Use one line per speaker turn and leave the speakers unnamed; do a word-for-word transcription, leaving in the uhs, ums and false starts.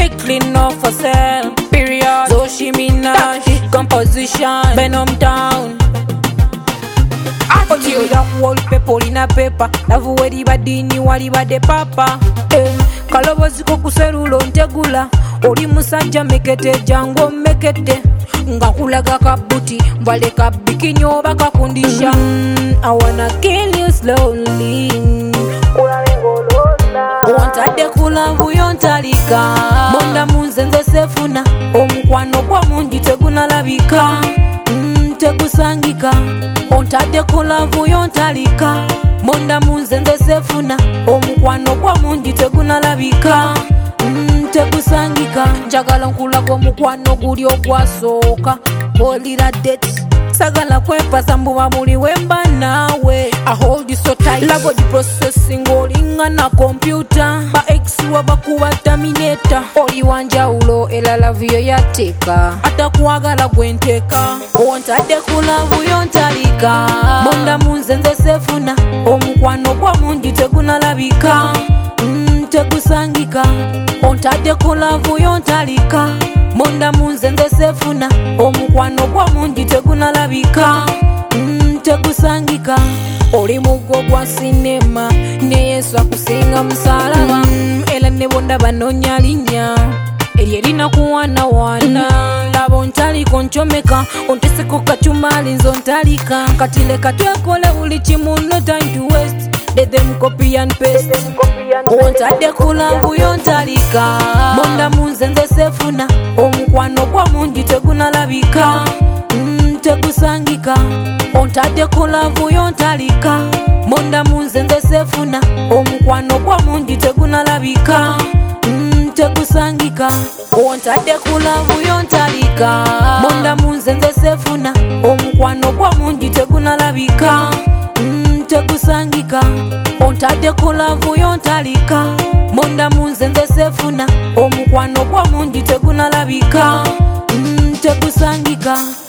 strictly not for sale. Period. So she Minaj, composition, Venom Town. Otiira wallpaper olina paper lavu weri badini wali bade papa eh, kalobozi ko kuserulo ntegula oli musajja mekete jango mekete nga kulaga kabuti mbale kabikini oba kakundisha mm, I wanna kill you slowly wantadde kulavu yontalika monda munze nze sefuna omukwano gwa mungi tegunalabika mm, tegusangika ontadde kulavu yontalika monda munze nze sefuna omukwano gwa mungi tegunalabika mm, tegusangika njagala nkulaga omukwano guli ogwasooka olira det sagala kwepasa mbuba buli wemba naawe I hold you so tight lago di processing olinga na computer ba ex wabakuba terminator oli wanjawulo era love yo yateeka atakwagala gwenteka ontadde kulavu yontalika monda munze nze sefuna omukwano gwa mungi tegunalabika mm, tegusangika ontadde kulavu yontalika monda munze nze sefuna omukwano gwa mungi tegunalabika mm, tegusangika oli mugo gwa sinema ne Yesu akusinga musalaba mm, era ne bonda banonya linnya eri erina kuwanawana laba ontaliko nchomeka onteseko kachumali nzo ntalika katile katwekole buli kimu no time to waste let them copy and paste ontadde kulavu yontalika monda munze nze sefuna omukwano gwa mungi tegunalabika mm, tegusangika ontadde kulavu yontalika monda munze nze sefuna omukwano gwa mungi tegunalabika mm, tegusangika ontadde kulavu yontalika monda munze nze sefuna omukwano gwa mungi tegunalabika mm, tegusangika ontadde kulavu yontalika monda munze nze sefuna omukwano gwa mungi tegunalabika mm, tegusangika